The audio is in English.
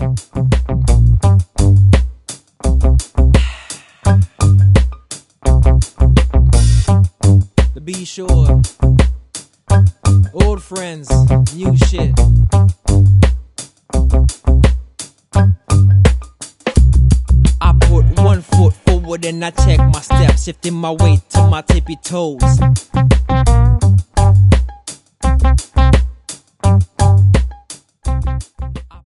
To be sure, old friends, new shit. I put one foot forward and I check my steps, shifting my weight to my tippy toes.